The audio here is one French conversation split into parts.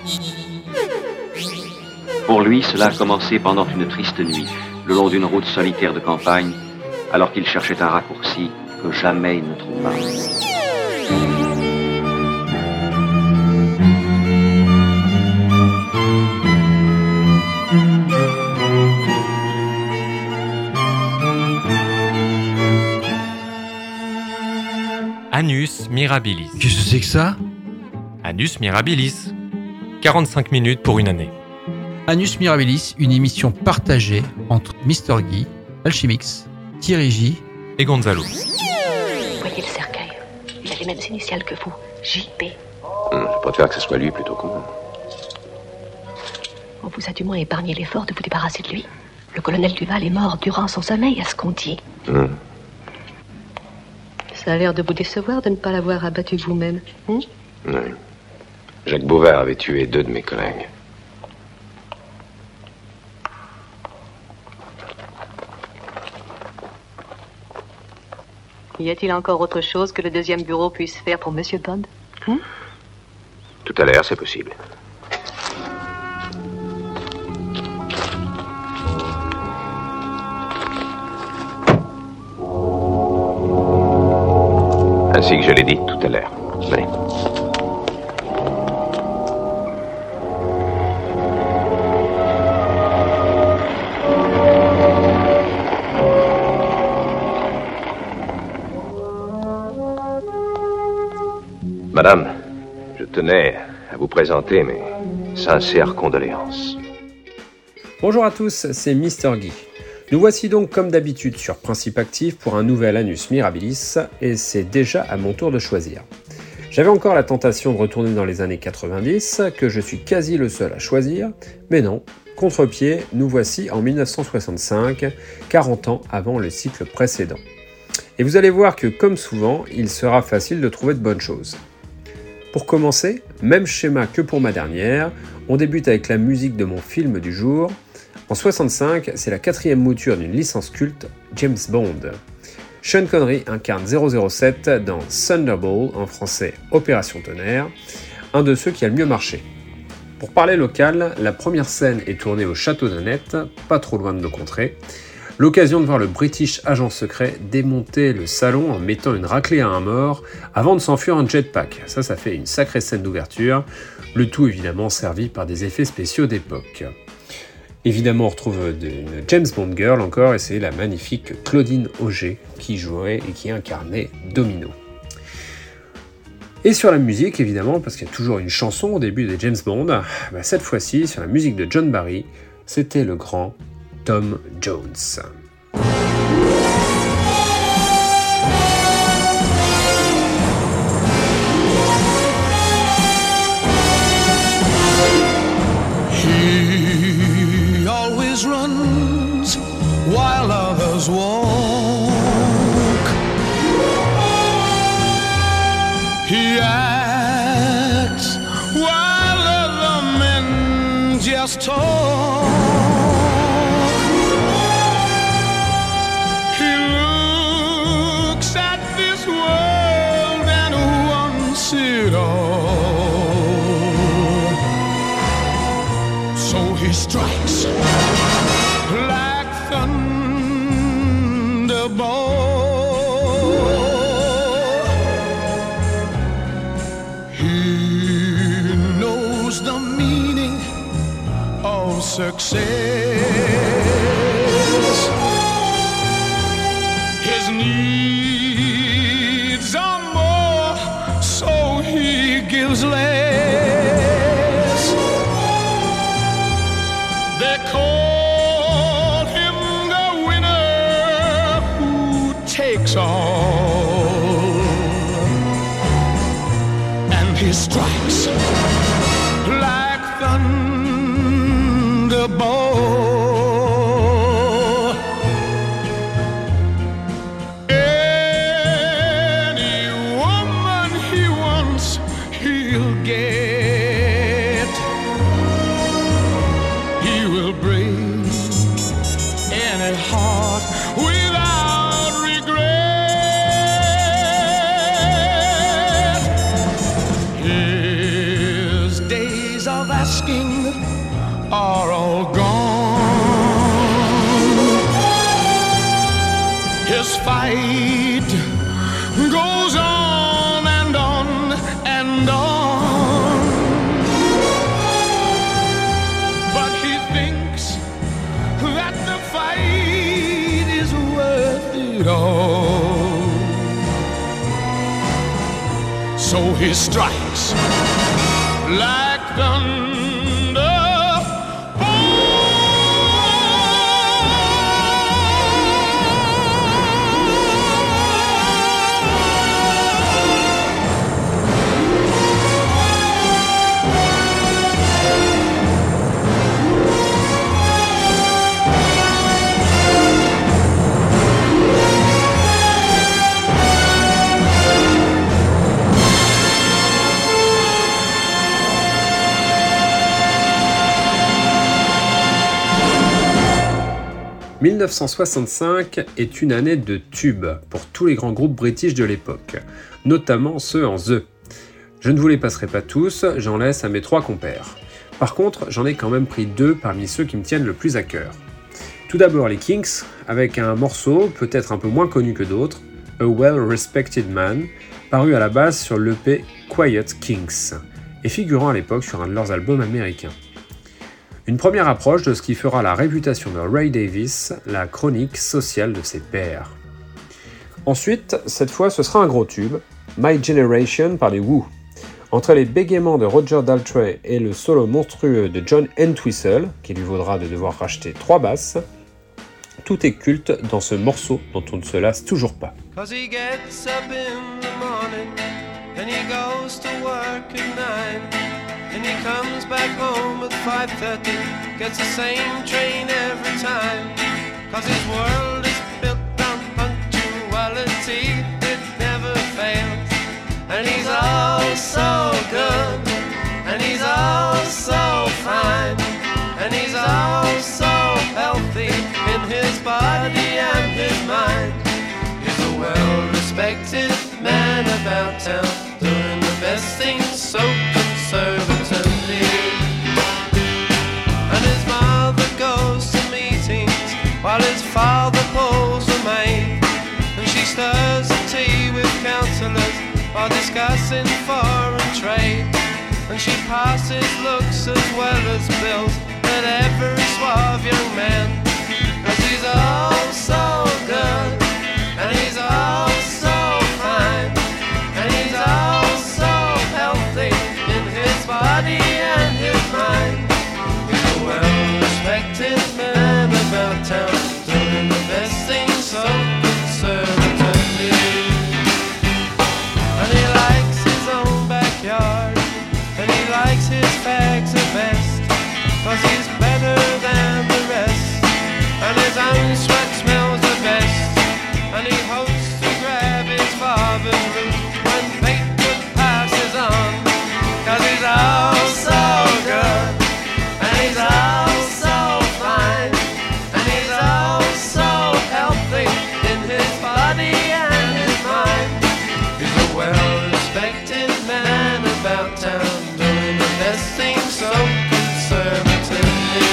Pour lui, cela a commencé pendant une triste nuit, le long d'une route solitaire de campagne, alors qu'il cherchait un raccourci que jamais il ne trouva. Annus Mirabilis. Qu'est-ce que c'est que ça ? Annus Mirabilis. 45 minutes pour une année. Annus Mirabilis, une émission partagée entre Mr. Guy, Alchemix, Thierry J. Et Gonzalo. Voyez le cercueil. Il a les mêmes initiales que vous. JP. Je préfère que ce soit lui plutôt que moi. On vous a du moins épargné l'effort de vous débarrasser de lui. Le colonel Duval est mort durant son sommeil, à ce qu'on dit. Ça a l'air de vous décevoir de ne pas l'avoir abattu vous-même. Oui. Jacques Bouvard avait tué 2 de mes collègues. Y a-t-il encore autre chose que le deuxième bureau puisse faire pour Monsieur Bond ? Tout à l'heure, c'est possible. Ainsi que je l'ai dit tout à l'heure. Venez. Madame, je tenais à vous présenter mes sincères condoléances. Bonjour à tous, c'est Mr. Guy. Nous voici donc comme d'habitude sur Principe Actif pour un nouvel Annus Mirabilis, et c'est déjà à mon tour de choisir. J'avais encore la tentation de retourner dans les années 90, que je suis quasi le seul à choisir, mais non, contre-pied, nous voici en 1965, 40 ans avant le cycle précédent. Et vous allez voir que, comme souvent, il sera facile de trouver de bonnes choses. Pour commencer, même schéma que pour ma dernière, on débute avec la musique de mon film du jour. En 65, c'est la 4e mouture d'une licence culte, James Bond. Sean Connery incarne 007 dans Thunderball, en français Opération Tonnerre, un de ceux qui a le mieux marché. Pour parler local, la première scène est tournée au château d'Annette, pas trop loin de nos contrées. L'occasion de voir le British agent secret démonter le salon en mettant une raclée à un mort avant de s'enfuir en jetpack. Ça fait une sacrée scène d'ouverture, le tout évidemment servi par des effets spéciaux d'époque. Évidemment, on retrouve une James Bond girl encore, et c'est la magnifique Claudine Auger qui jouait et qui incarnait Domino. Et sur la musique, évidemment, parce qu'il y a toujours une chanson au début des James Bond, cette fois-ci, sur la musique de John Barry, c'était le grand Tom Jones. He always runs while others walk. He acts while other men just talk. Strikes like thunderbolt. He knows the meaning of success. His needs are more, so he gives less. They call him the winner who takes all, and he strikes like thunderbolt. Any woman he wants, he'll get. Heart without regret. His days of asking are all gone. His fight goes on and on and on, but he thinks that the fight is worth it all. So he strikes like thunder. 1965 est une année de tubes pour tous les grands groupes british de l'époque, notamment ceux en The. Je ne vous les passerai pas tous, j'en laisse à mes 3 compères. Par contre, j'en ai quand même pris 2 parmi ceux qui me tiennent le plus à cœur. Tout d'abord les Kinks, avec un morceau peut-être un peu moins connu que d'autres, A Well Respected Man, paru à la base sur l'EP Quiet Kings, et figurant à l'époque sur un de leurs albums américains. Une première approche de ce qui fera la réputation de Ray Davies, la chronique sociale de ses pairs. Ensuite, cette fois ce sera un gros tube, My Generation par les Who. Entre les bégaiements de Roger Daltrey et le solo monstrueux de John Entwistle, qui lui vaudra de devoir racheter 3 basses, tout est culte dans ce morceau dont on ne se lasse toujours pas. And he comes back home at 5:30, gets the same train every time. Cause his world is built on punctuality, it never fails. And he's all so good, and he's all so fine, and he's all so healthy in his body and his mind. He's a well-respected man about town, doing the best things so conservatively. And his mother goes to meetings while his father pulls the maid, and she stirs the tea with counsellors while discussing foreign trade. And she passes looks as well as bills at every suave young man, 'cause he's all so good, and he's all so fine, and he's all so healthy in his body and his mind. He's a well-respected man about town, doing the best things so conservatively. And he likes his own backyard, and he likes his fags the best, 'cause he's better than the rest, and his own sweat smells the best. And he hopes to grab his father's root when Batewood passes on, 'cause he's all so good, and he's all so fine, and he's all so healthy in his body and his mind. He's a well-respected man about town, doing the best things so conservatively.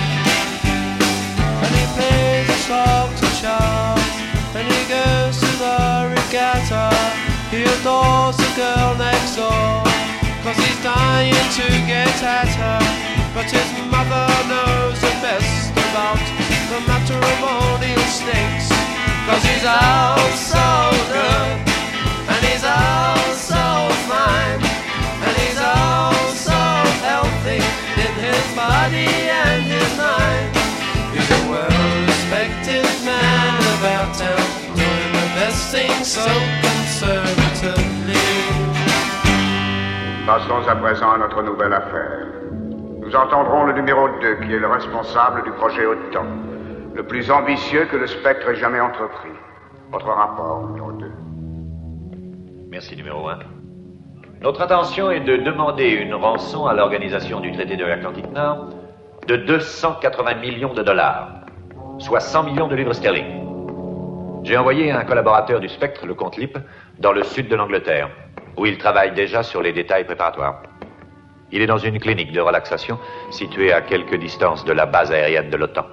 And he pays a salt to Charles, and he goes to the regatta. He adores the girl next door, 'cause he's dying to get at her. But his mother knows the best about the matrimonial snakes, 'cause he's all so good, and he's all so fine, and he's all so healthy in his body and his mind. He's a well-respected man about town, doing the best things so conservatively. Passons à présent à notre nouvelle affaire. Nous entendrons le numéro 2, qui est le responsable du projet OTAN, le plus ambitieux que le Spectre ait jamais entrepris. Votre rapport, numéro 2. Merci, numéro 1. Notre intention est de demander une rançon à l'organisation du traité de l'Atlantique Nord de 280 millions de dollars, soit 100 millions de livres sterling. J'ai envoyé un collaborateur du Spectre, le comte Lippe, dans le sud de l'Angleterre, où il travaille déjà sur les détails préparatoires. Il est dans une clinique de relaxation située à quelque distance de la base aérienne de l'OTAN.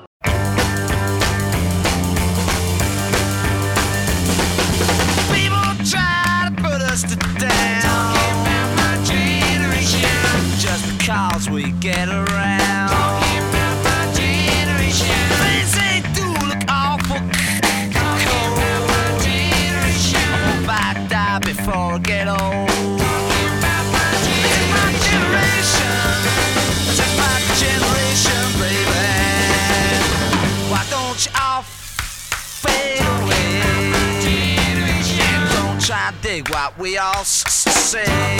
Cause we get around. Talking about my generation. Things they do look awful cold. My generation. I hope I die before I get old. Talking about my generation. This is my generation, baby. Why don't you all fade away? Don't try to dig what we all say.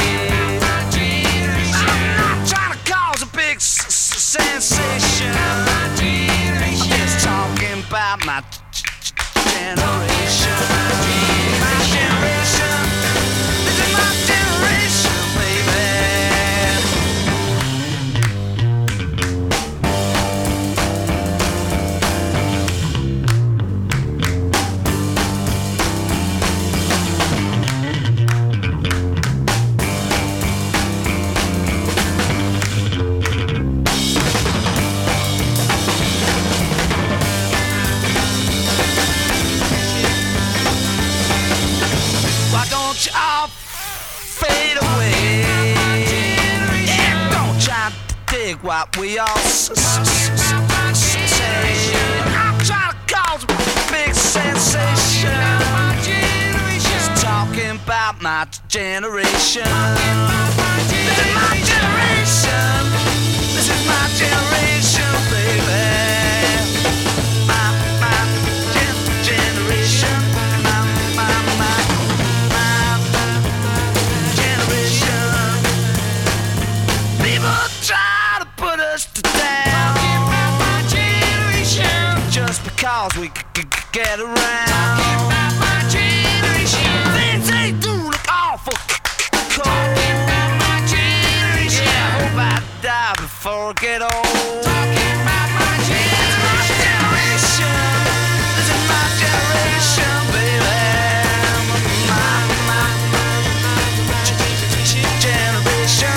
Sensation. I'm just talking about my generation. My generation. This is my generation, all fade away. Yeah, don't try to dig what we all say. I'm trying to cause a big sensation. Just talking about my generation. This is my generation. This is my generation, baby. Cause we get around. Talking about my generation. Things they do look awful cold. Talking about my generation. Yeah, I hope I die before I get old. Talking about my generation. This is my generation, baby. My generation.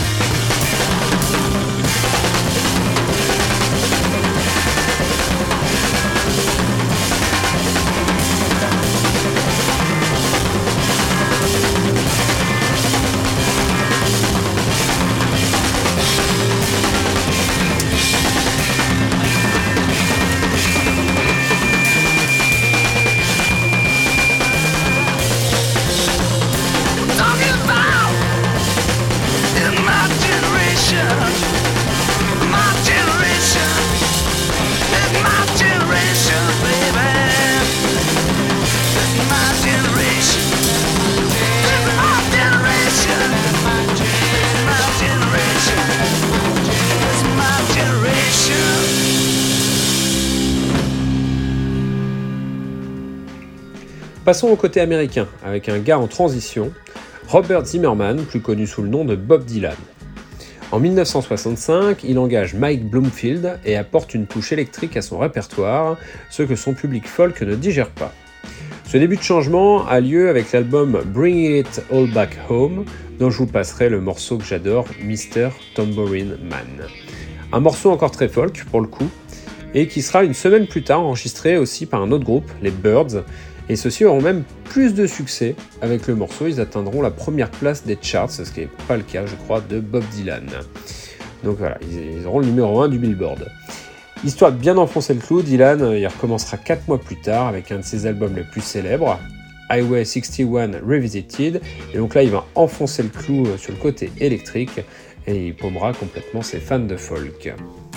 Passons au côté américain, avec un gars en transition, Robert Zimmerman, plus connu sous le nom de Bob Dylan. En 1965, il engage Mike Bloomfield et apporte une touche électrique à son répertoire, ce que son public folk ne digère pas. Ce début de changement a lieu avec l'album Bring It All Back Home, dont je vous passerai le morceau que j'adore, Mr. Tambourine Man. Un morceau encore très folk pour le coup, et qui sera une semaine plus tard enregistré aussi par un autre groupe, les Byrds, et ceux-ci auront même plus de succès. Avec le morceau, ils atteindront la première place des charts, ce qui n'est pas le cas, je crois, de Bob Dylan. Donc voilà, ils auront le numéro 1 du Billboard. Histoire de bien enfoncer le clou, Dylan il recommencera 4 mois plus tard avec un de ses albums les plus célèbres, Highway 61 Revisited, et donc là il va enfoncer le clou sur le côté électrique et il paumera complètement ses fans de folk.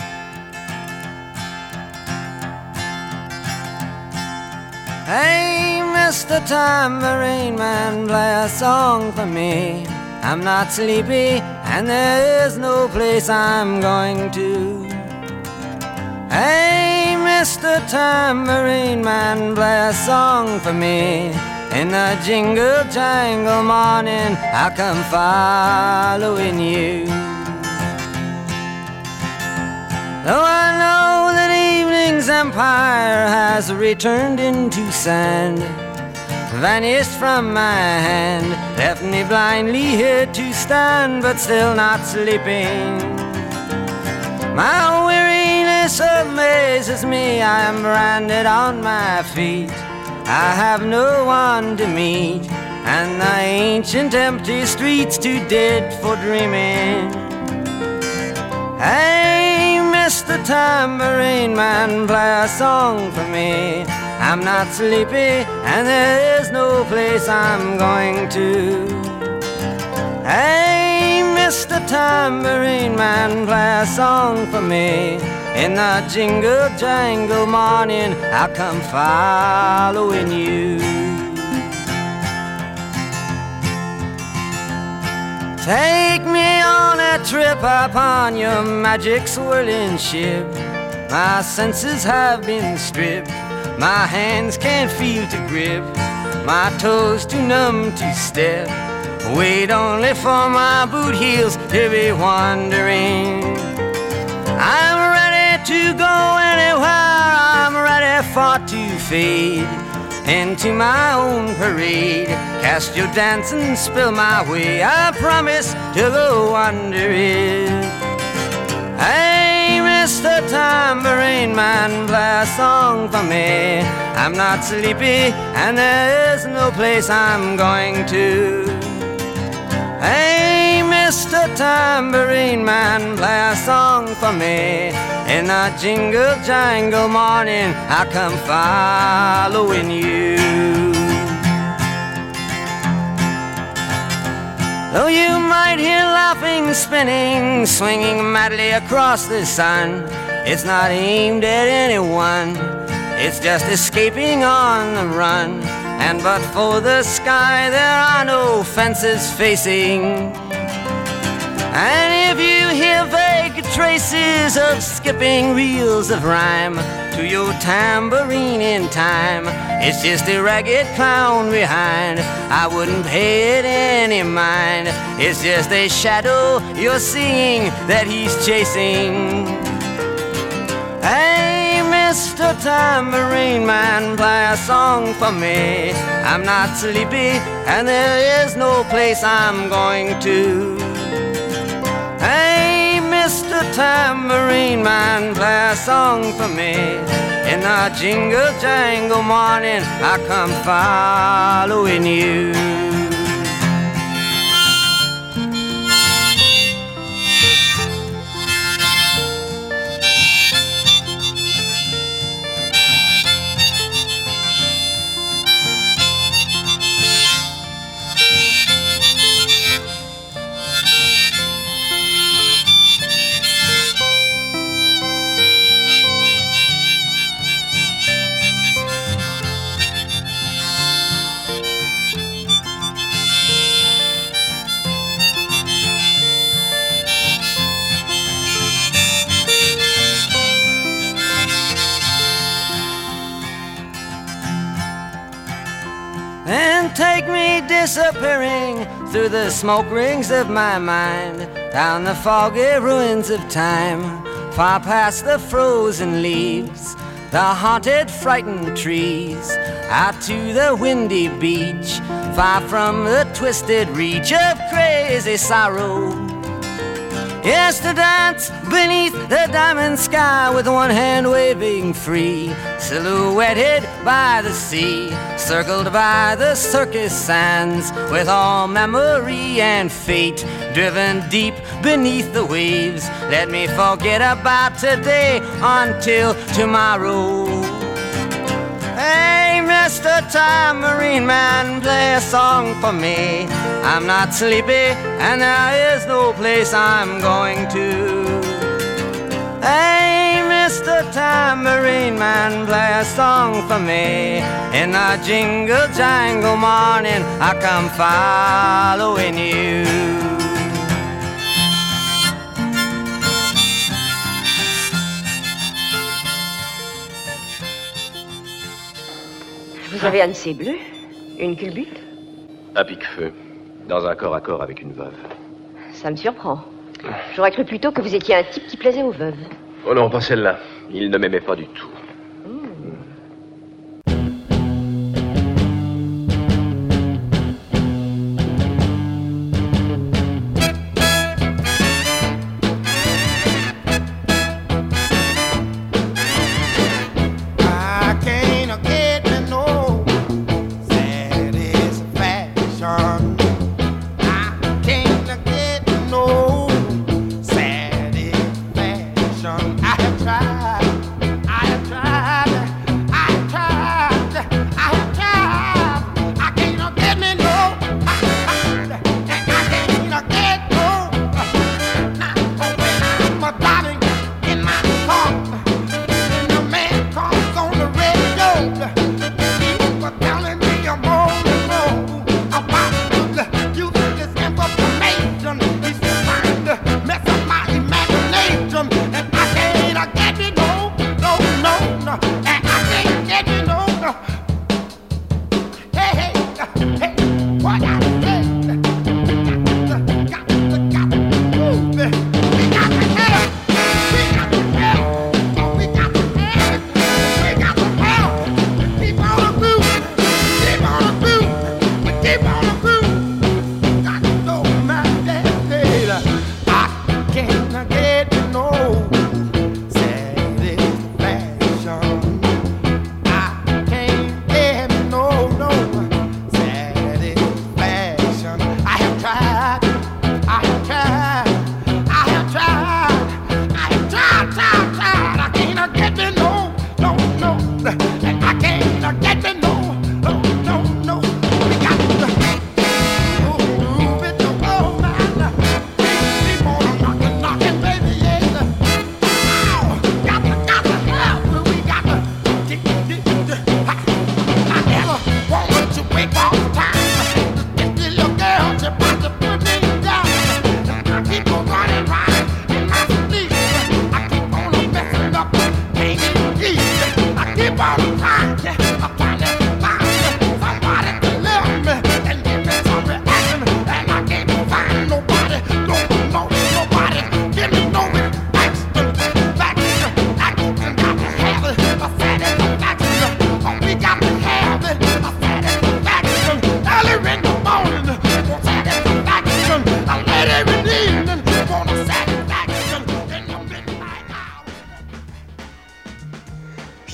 Hey, Mr. Tambourine Man, play a song for me. I'm not sleepy, and there is no place I'm going to. Hey, Mr. Tambourine Man, play a song for me. In the jingle jangle morning, I'll come following you. Though I know that evening's empire has returned into sand, vanished from my hand, left me blindly here to stand, but still not sleeping. My weariness amazes me, I am branded on my feet. I have no one to meet, and the ancient empty streets too dead for dreaming. Hey, Mr. Tambourine Man, play a song for me. I'm not sleepy, and there is no place I'm going to. Hey, Mr. Tambourine Man, play a song for me. In the jingle jangle morning, I'll come following you. Take me on a trip upon your magic swirling ship. My senses have been stripped, my hands can't feel to grip, my toes too numb to step. Wait only for my boot heels to be wandering. I'm ready to go anywhere, I'm ready for to fade into my own parade. Cast your dance and spill my way, I promise to go under it. Hey, Mr. Tambourine Man, play a song for me. I'm not sleepy, and there is no place I'm going to. Hey, Mr. Tambourine Man, play a song for me. In a jingle jangle morning, I come following you. Though you might hear laughing, spinning, swinging madly across the sun, it's not aimed at anyone, it's just escaping on the run. And but for the sky, there are no fences facing. And if you hear vague traces of skipping reels of rhyme to your tambourine in time, it's just a ragged clown behind. I wouldn't pay it any mind. It's just a shadow you're seeing that he's chasing. Hey, Mr. Tambourine Man, play a song for me. I'm not sleepy, and there is no place I'm going to. Hey, Mr. Tambourine Man, play a song for me. In the jingle jangle morning, I come following you. And take me disappearing through the smoke rings of my mind, down the foggy ruins of time, far past the frozen leaves, the haunted, frightened trees, out to the windy beach, far from the twisted reach of crazy sorrow. Yes, to dance beneath the diamond sky with one hand waving free, silhouetted by the sea, circled by the circus sands, with all memory and fate driven deep beneath the waves. Let me forget about today until tomorrow. Hey, Mr. Tambourine Man, play a song for me. I'm not sleepy, and there is no place I'm going to. Hey, Mr. Tambourine Man, play a song for me. In the jingle jangle morning, I come following you. Vous avez un de ces bleus? Une culbute? À pique-feu, dans un corps à corps avec une veuve. Ça me surprend. J'aurais cru plutôt que vous étiez un type qui plaisait aux veuves. Oh non, pas celle-là. Il ne m'aimait pas du tout.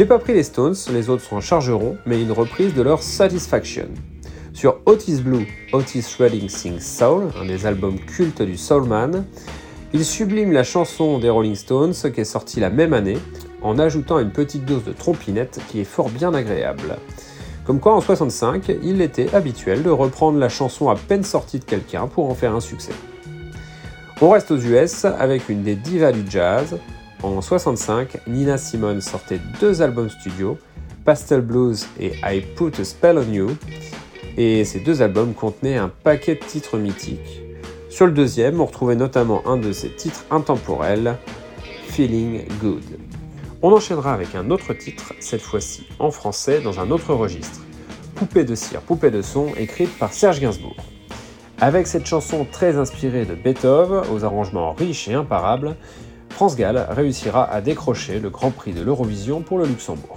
J'ai pas pris les Stones, les autres s'en chargeront, mais une reprise de leur Satisfaction. Sur Otis Blue, Otis Redding Sings Soul, un des albums cultes du Soulman, il sublime la chanson des Rolling Stones qui est sortie la même année, en ajoutant une petite dose de trompinette qui est fort bien agréable. Comme quoi en 65, il était habituel de reprendre la chanson à peine sortie de quelqu'un pour en faire un succès. On reste aux US avec une des divas du jazz. En 65, Nina Simone sortait 2 albums studio, Pastel Blues et I Put a Spell on You, et ces 2 albums contenaient un paquet de titres mythiques. Sur le deuxième, on retrouvait notamment un de ses titres intemporels, Feeling Good. On enchaînera avec un autre titre, cette fois-ci en français, dans un autre registre, Poupée de cire, poupée de son, écrite par Serge Gainsbourg. Avec cette chanson très inspirée de Beethoven, aux arrangements riches et imparables, France Gall réussira à décrocher le Grand Prix de l'Eurovision pour le Luxembourg.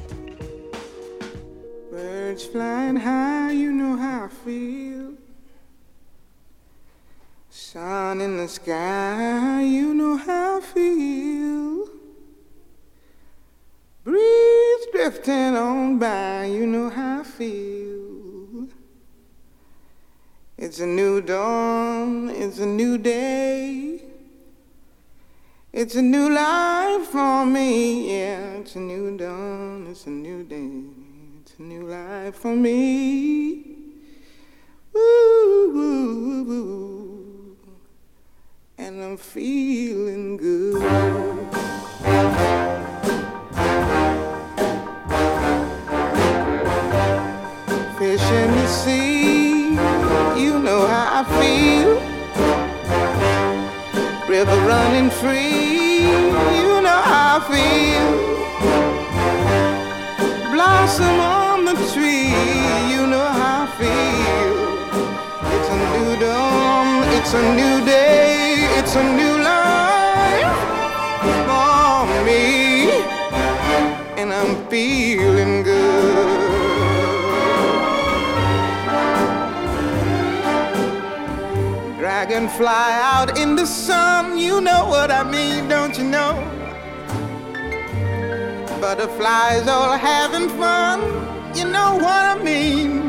Birds flying high, you know how I feel. Sun in the sky, you know how I feel. Breeze drifting on by, you know how I feel. It's a new dawn, it's a new day. It's a new life for me, yeah. It's a new dawn, it's a new day. It's a new life for me. Ooh, ooh, ooh. And I'm feeling good. Fish in the sea, you know how I feel. River running free, you know how I feel. Blossom on the tree, you know how I feel. It's a new dawn, it's a new day, it's a new life for me. And I'm feeling good. Dragonfly out in the sun, you know what I mean, don't you know? Butterflies all having fun, you know what I mean.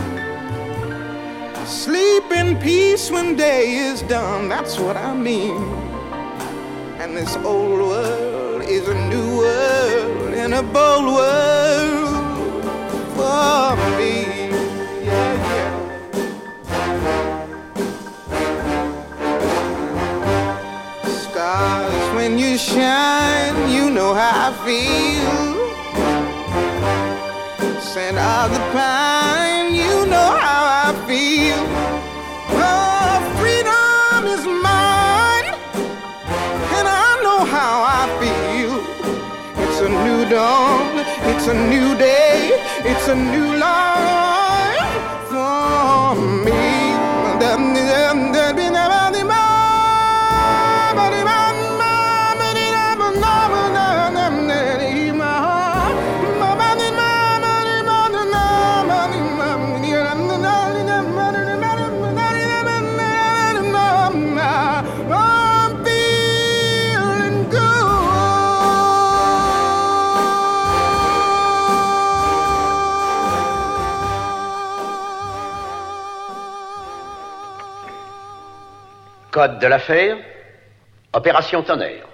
Sleep in peace when day is done, that's what I mean. And this old world is a new world and a bold world for me. Yeah, yeah. Stars, when you shine, you know how I feel. Scent of the pine, you know how I feel. Oh, freedom is mine, and I know how I feel. It's a new dawn, it's a new day, it's a new life for me. Code de l'affaire, opération Tonnerre.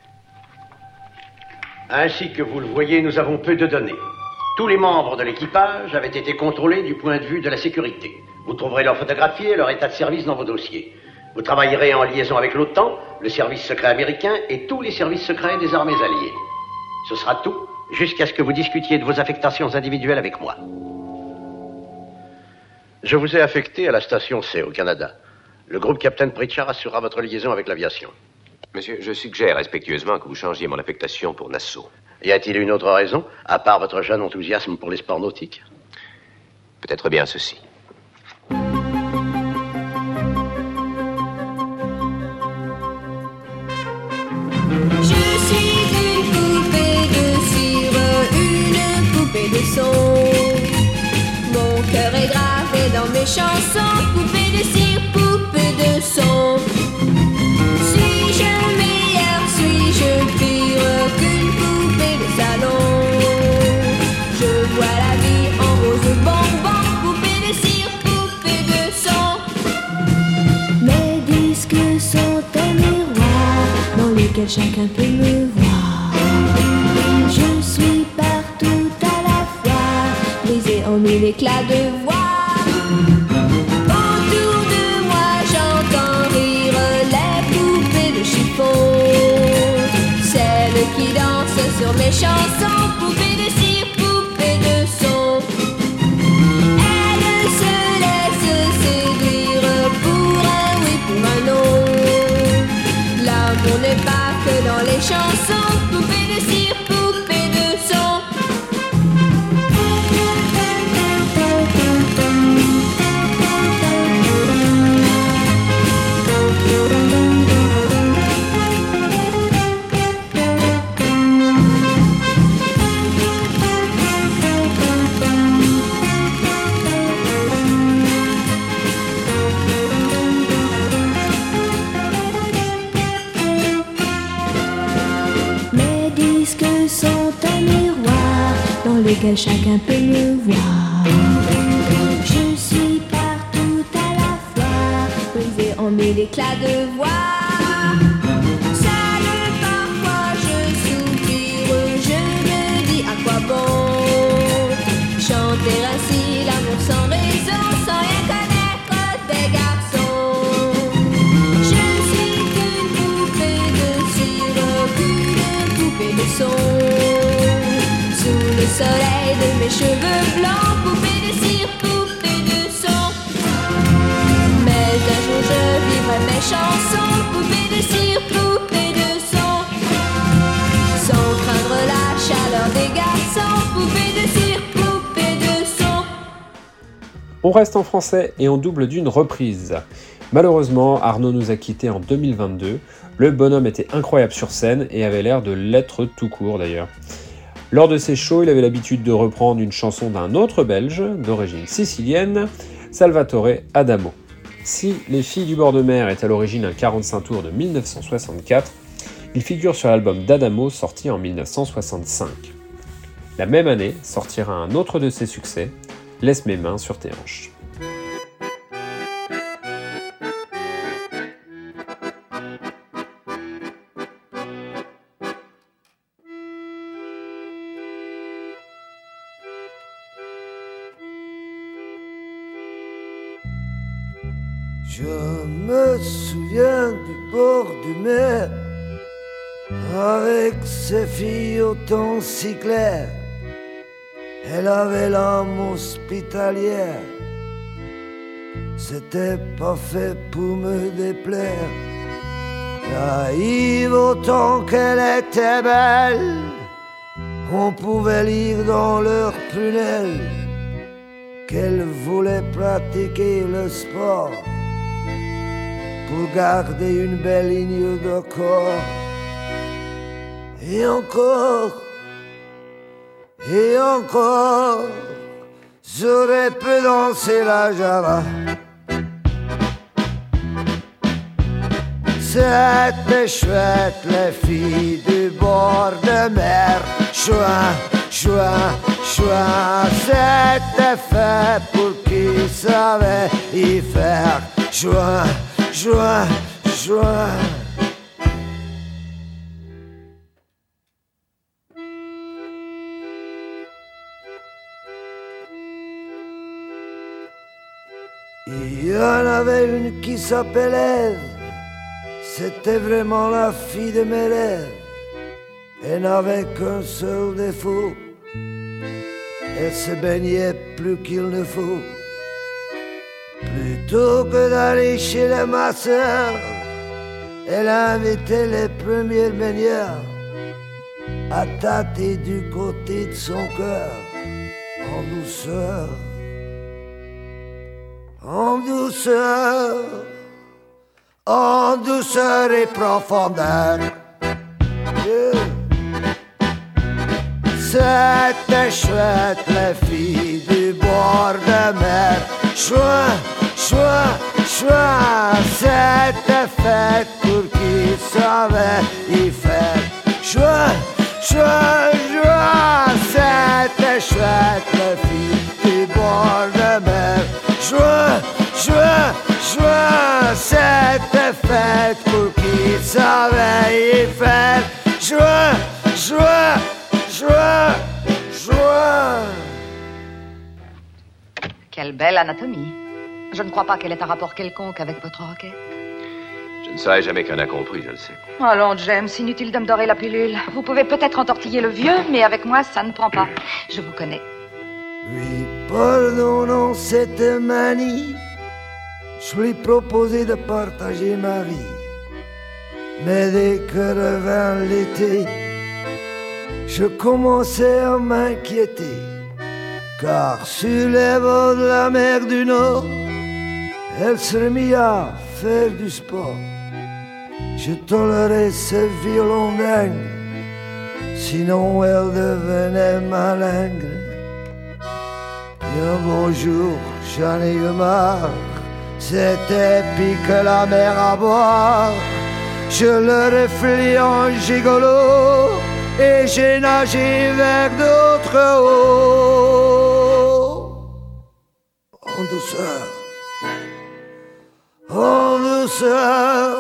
Ainsi que vous le voyez, nous avons peu de données. Tous les membres de l'équipage avaient été contrôlés du point de vue de la sécurité. Vous trouverez leurs photographies et leur état de service dans vos dossiers. Vous travaillerez en liaison avec l'OTAN, le service secret américain et tous les services secrets des armées alliées. Ce sera tout, jusqu'à ce que vous discutiez de vos affectations individuelles avec moi. Je vous ai affecté à la station C, au Canada. Le groupe Captain Pritchard assurera votre liaison avec l'aviation. Monsieur, je suggère respectueusement que vous changiez mon affectation pour Nassau. Y a-t-il une autre raison, à part votre jeune enthousiasme pour les sports nautiques? Peut-être bien ceci. Je suis une poupée de cire, une poupée de son. Mon cœur est gravé dans mes chansons, poupée de cire, poupée de son. Suis-je meilleure, suis-je pire qu'une poupée de salon? lequel chacun peut me voir. Je suis partout à la fois, brisée en mille éclats de voix. Autour de moi j'entends rire les poupées de chiffon, celles qui dansent sur mes chansons, poupées de cire, poupées de son. Elles se laissent séduire pour un oui, pour un non. L'amour n'est pas que dans les chansons, poupées de cire, poupées de son. Lequel chacun peut me voir. Je suis partout à la fois, brisée en mille éclats de voix. Seule parfois je soupire, je me dis à quoi bon chanter ainsi l'amour sans raison, sans rien connaître des garçons. Je suis qu'une poupée de cire, qu'une poupée de son. Sous le soleil de mes cheveux blancs, poupée de cire, poupée de son. Mais un jour je vivrai mes chansons, poupée de cire, poupée de son. Sans craindre la chaleur des garçons, poupée de cire, poupée de son. On reste en français et on double d'une reprise. Malheureusement, Arnaud nous a quittés en 2022. Le bonhomme était incroyable sur scène et avait l'air de l'être tout court d'ailleurs. Lors de ses shows, il avait l'habitude de reprendre une chanson d'un autre Belge, d'origine sicilienne, Salvatore Adamo. Si Les filles du bord de mer est à l'origine un 45 tours de 1964, il figure sur l'album d'Adamo sorti en 1965. La même année sortira un autre de ses succès, Laisse mes mains sur tes hanches. Je me souviens du bord de mer, avec ses filles au temps si clair. Elle avait l'âme hospitalière, c'était pas fait pour me déplaire. Naïve autant qu'elle était belle, on pouvait lire dans leurs prunelles qu'elle voulait pratiquer le sport pour garder une belle ligne de corps. Et encore, j'aurais pu danser la java. C'était chouette, les filles du bord de mer. Chouin, chouin, chouin, c'était fait pour qui savait y faire. Chouin, chouin, chouin. Il y en avait une qui s'appelait Ève, c'était vraiment la fille de mes rêves. Elle n'avait qu'un seul défaut, elle se baignait plus qu'il ne faut. Plutôt que d'aller chez les masseurs, elle invitait les premières baigneurs à tâter du côté de son cœur, en douceur. En douceur, en douceur et profondeur. C'était chouette, les filles du bord de mer. Chouin, chouin, chouin, c'était fait pour qui savait y faire. Chouin, chouin, chouin, c'était chouette, les filles du bord de mer. Chouin, chouin, chouin, c'était fait pour qui savait y faire. Quelle belle anatomie. Je ne crois pas qu'elle ait un rapport quelconque avec votre requête. Je ne saurais jamais qu'un incompris, je le sais. Allons, James, inutile de me dorer la pilule. Vous pouvez peut-être entortiller le vieux, mais avec moi, ça ne prend pas. Je vous connais. Oui, pardonnons cette manie. Je lui proposais de partager ma vie. Mais dès que revint l'été, je commençais à m'inquiéter. Car sur les bords de la mer du Nord, elle se remit à faire du sport. Je tolérais ce violon dingue, sinon elle devenait malingre. Et un beau jour, j'en ai eu marre, c'était pique la mer à boire. Je le reflis en gigolo et j'ai nagé vers d'autres eaux. En douceur, en douceur.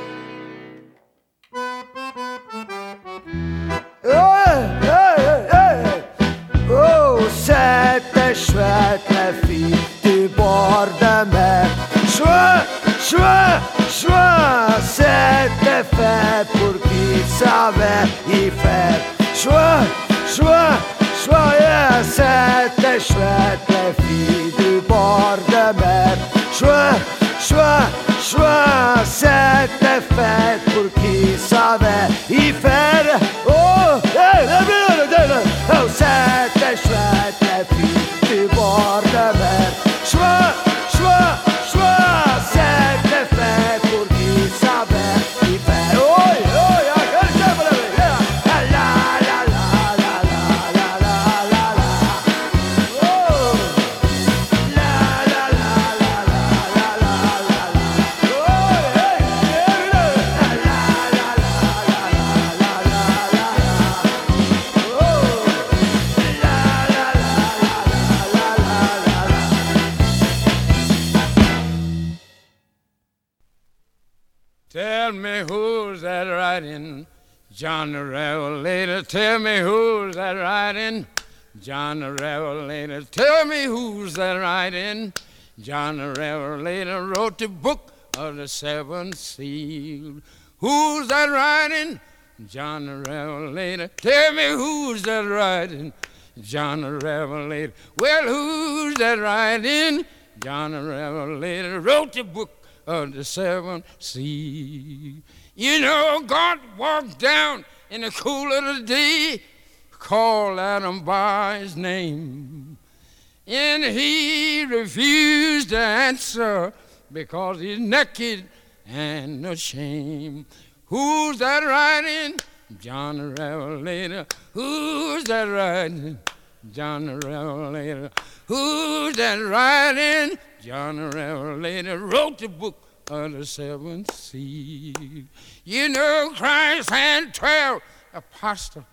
Oh, c'était chouette la fille du bord de mer. Chouette, chouette, chouette, c'était fait pour qui savait y faire. Chouette, chouette, chouette, yeah, c'était chouette la fille du bord de mer. Chouette, chouette, chouette, c'était fait pour qui savait y faire. Oh, oh, c'était chouette la fille du bord de mer. Chouette, chouette, chouette, c'était fait pour qui savait y faire. Oh, oh, Tell me who's that riding, John the Revelator. Tell me who's that riding, John the Revelator. Tell me who's that riding, John the Revelator. Wrote the book of the seven seals. Who's that riding, John the Revelator? Tell me who's that riding, John the Revelator. Well, who's that riding, John the Revelator? Wrote the book of the seven seas. You know, God walked down in the cool of the day, called Adam by his name, and he refused to answer because he's naked and ashamed. Who's that riding? John the Revelator. Who's that riding? John the Revelator. Who's that riding? John the Revelator. Wrote the book of the seven seals. You know, Christ had 12 apostles,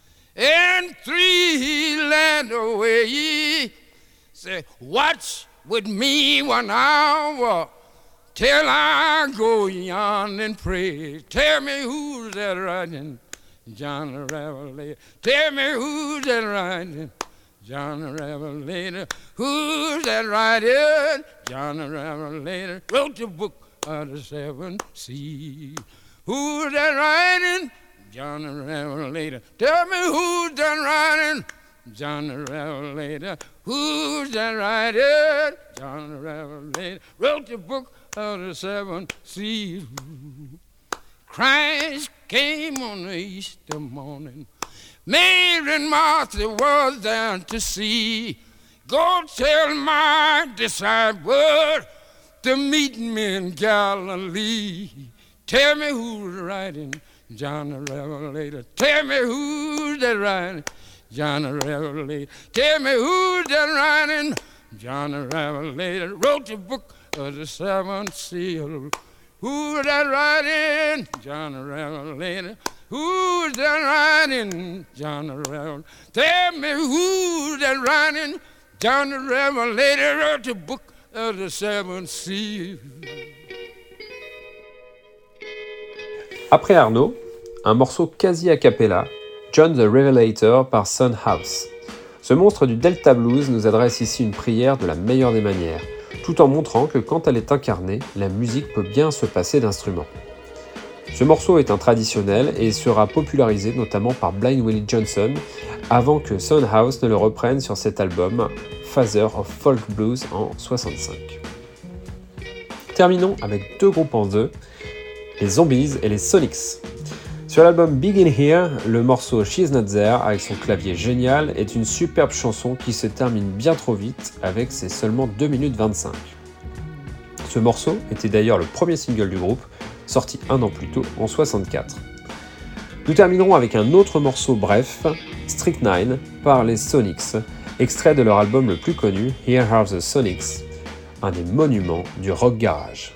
and 3 he led away. Say, watch with me 1 hour till I go yonder and pray. Tell me who's that riding, John the Revelator. Tell me who's that riding, John the Revelator. Who's that riding, John the Revelator? Wrote the book of the seven seals. Who's that riding, John the Revelator? Tell me who's that riding, John the Revelator. Who's that riding, John the Revelator? Wrote the book of the seven seals. Christ came on the Easter morning. Mary and Martha was there to see. Go tell my disciples to meet me in Galilee. Tell me who's riding, John the Revelator. Tell me who's that riding, John the Revelator. Tell me who's that riding, John the Revelator. Wrote the book of the seven seals. Who's that riding, John the Revelator? Who's that riding, John the Revelator? Tell me who's that riding, John the Revelator. Wrote the book of the seven seals. Après Arnaud, un morceau quasi a cappella, John the Revelator par Son House. Ce monstre du Delta Blues nous adresse ici une prière de la meilleure des manières, tout en montrant que quand elle est incarnée, la musique peut bien se passer d'instruments. Ce morceau est un traditionnel et sera popularisé notamment par Blind Willie Johnson avant que Soundhouse ne le reprenne sur cet album Father of Folk Blues en 1965. Terminons avec deux groupes en deux, les Zombies et les Sonics. Sur l'album Begin Here, le morceau She's Not There, avec son clavier génial, est une superbe chanson qui se termine bien trop vite avec ses seulement 2 minutes 25. Ce morceau était d'ailleurs le premier single du groupe, sorti un an plus tôt, en 1964. Nous terminerons avec un autre morceau bref, Strychnine, par les Sonics, extrait de leur album le plus connu, Here Are the Sonics, un des monuments du rock garage.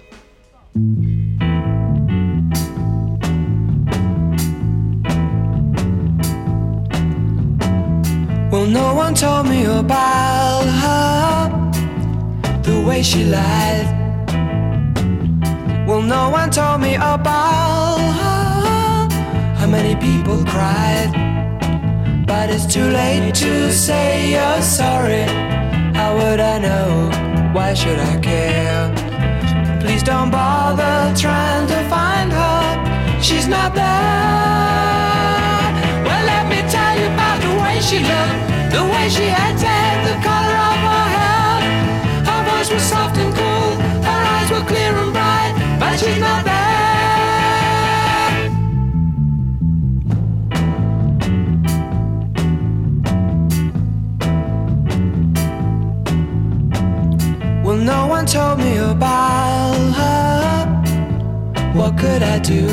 Well, no one told me about her, the way she lied. Well, no one told me about her, how many people cried. But it's too late to say you're sorry. How would I know? Why should I care? Please don't bother trying to find her. She's not there. Well, let me tell you about the way she looked, the way she acted, the color of her hair. Her voice was soft and cool, her eyes were clear and bright, but she's not there. Well, no one told me about her. What could I do?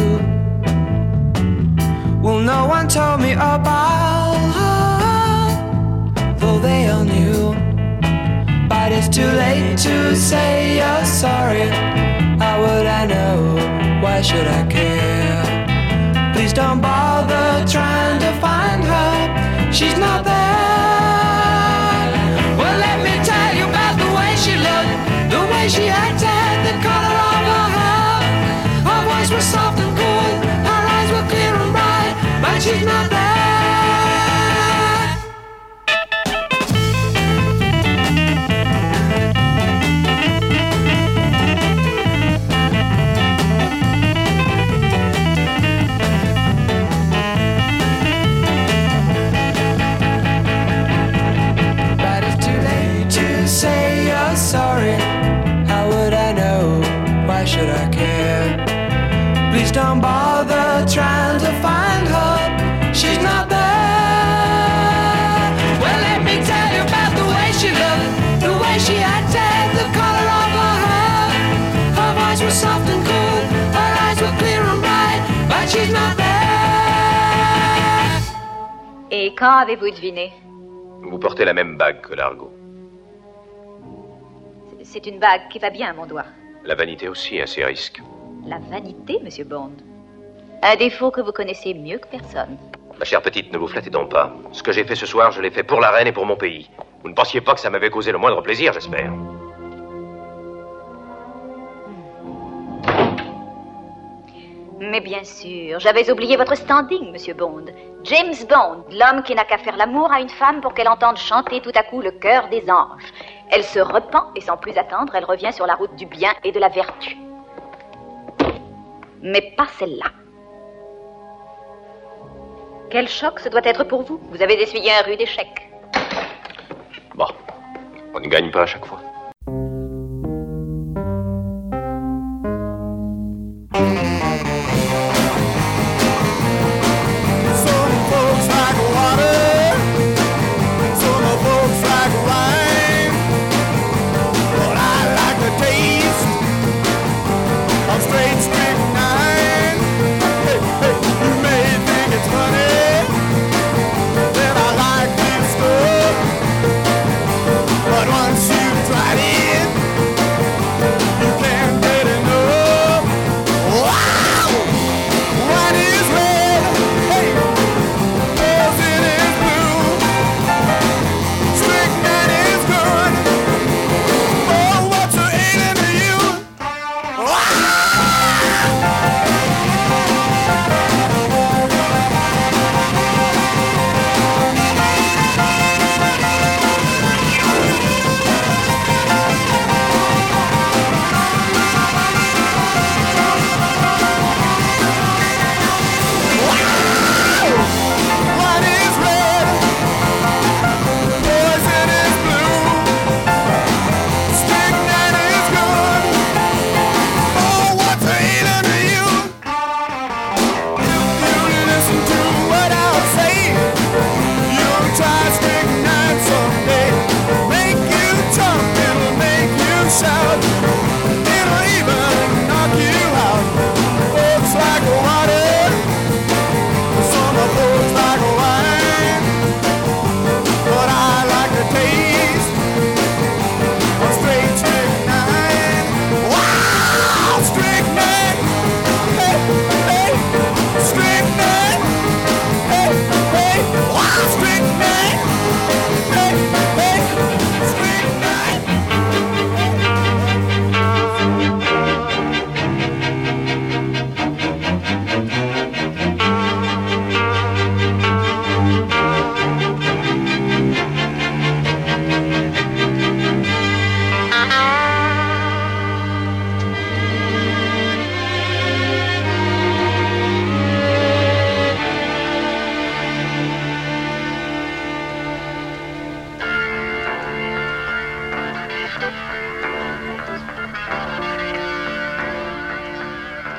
Well, no one told me about her, though they all knew. But it's too late to say you're sorry. How would I know? Why should I care? Please don't bother trying to find her. She's not there. Well, let me tell you about the way she looked, the way she acted, the color of her hair. Her voice was soft and cool, her eyes were clear and bright, but she's not there. But it's too late to say you're sorry. How would I know? Why should I care? Please don't bother trying to find her. She's not there. Well, let me tell you about the way she looked, the way she acted, the color of her hair. Her voice was soft and cool, her eyes were clear and bright, but she's not there. Et quand avez-vous deviné? Vous portez la même bague que l'Argo. C'est une bague qui va bien à mon doigt. La vanité aussi a ses risques. La vanité, Monsieur Bond. Un défaut que vous connaissez mieux que personne. Ma chère petite, ne vous flattez donc pas. Ce que j'ai fait ce soir, je l'ai fait pour la reine et pour mon pays. Vous ne pensiez pas que ça m'avait causé le moindre plaisir, j'espère. Mais bien sûr, j'avais oublié votre standing, Monsieur Bond. James Bond, l'homme qui n'a qu'à faire l'amour à une femme pour qu'elle entende chanter tout à coup le chœur des anges. Elle se repent et sans plus attendre, elle revient sur la route du bien et de la vertu. Mais pas celle-là. Quel choc ce doit être pour vous. Vous avez essuyé un rude échec. Bon, on ne gagne pas à chaque fois. But once you try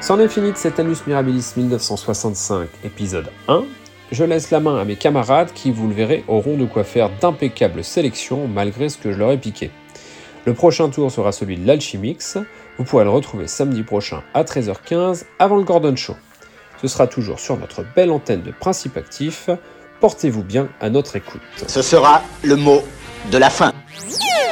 C'en est fini de cet Annus Mirabilis 1965, épisode 1. Je laisse la main à mes camarades qui, vous le verrez, auront de quoi faire d'impeccables sélections malgré ce que je leur ai piqué. Le prochain tour sera celui de l'Alchimix. Vous pourrez le retrouver samedi prochain à 13h15 avant le Gordon Show. Ce sera toujours sur notre belle antenne de Principe Actif. Portez-vous bien à notre écoute. Ce sera le mot de la fin.